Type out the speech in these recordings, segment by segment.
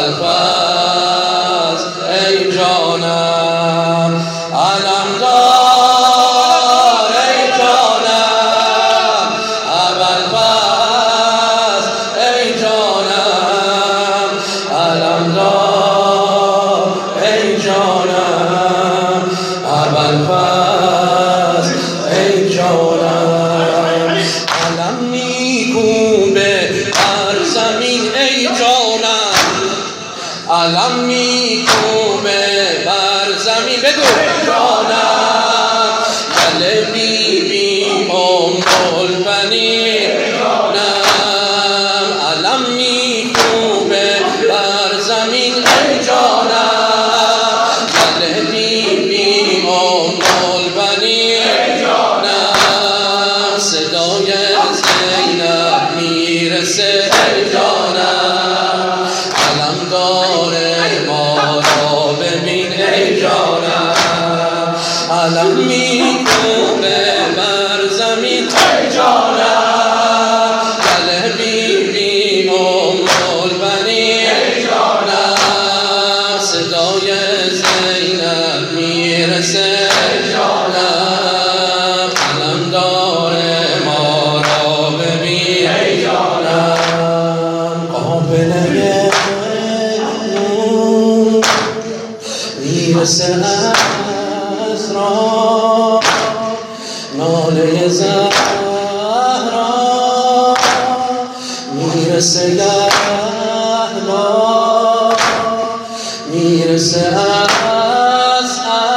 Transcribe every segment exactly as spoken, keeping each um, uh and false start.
ابوالفضل ای جانم علمدار ای جانم ابوالفضل ای جانم علمدار ای جانم ابوالفضل ای جانم علم میکوبه بر زمین ای جانم علم میکوبه بر زمین بگو جانم دل بی بی ام البنین جانم علم میکوبه بر زمین ای جانم دل بی بی ام البنین جانم صدای زینب میرسه ای جانم علمدار ما را ببین ای جانم علم میکوبه بر زمین ای جانم دل بی بی ام البنین ای جانم صدای زینب میرسه ای جانم علمدار ما را ببین ای جانم قابله میرسه اسرا ناله زهرا میرسه لحظا میرسه از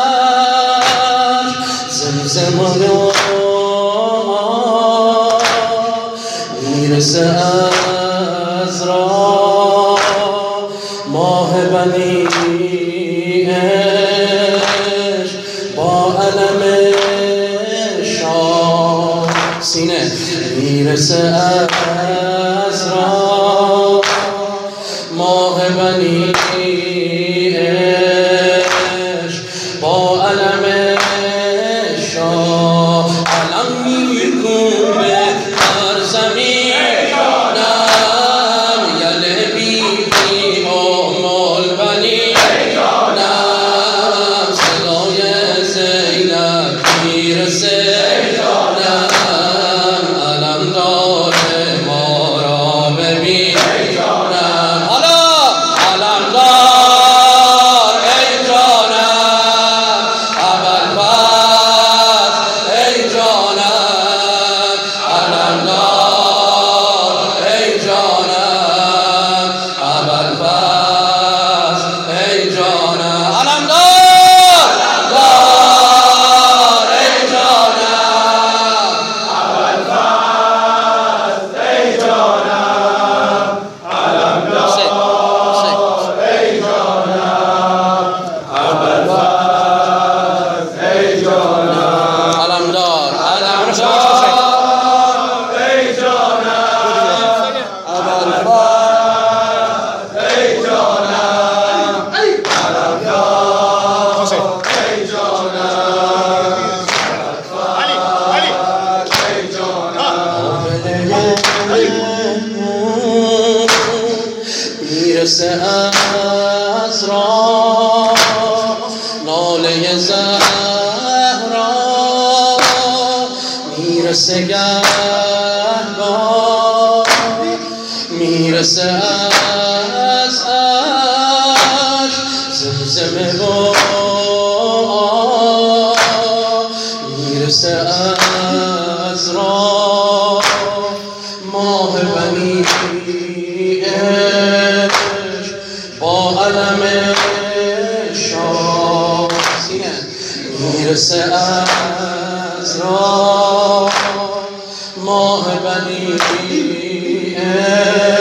زمزم رو میرسه از را ماه بنی با علم شام سینه میرسه از را ماه بنی با علم شام علم میکوبه بر زمین جانم یل بی بی ام البنین جانم صدای زینب میرسه جانم علمدار ما را ببین جانم حالا علمدار ای جانم ابوالفضل ای جانم علمدار ای جانم ابوالفضل ای جانم علمدار علمدار ای جانم ابوالفضل ای جانم علمدار ای جانم ابوالفضل ای جانم علمدار علمدار ای جانم ابوالفضل ای جانم علمدار ای جانم میرسه از را ناله زهرا میرسه گهگاه میرسه از عشق زمزمه و میرسه از را ماه بنی با علم شام میرسه از را ماه بنی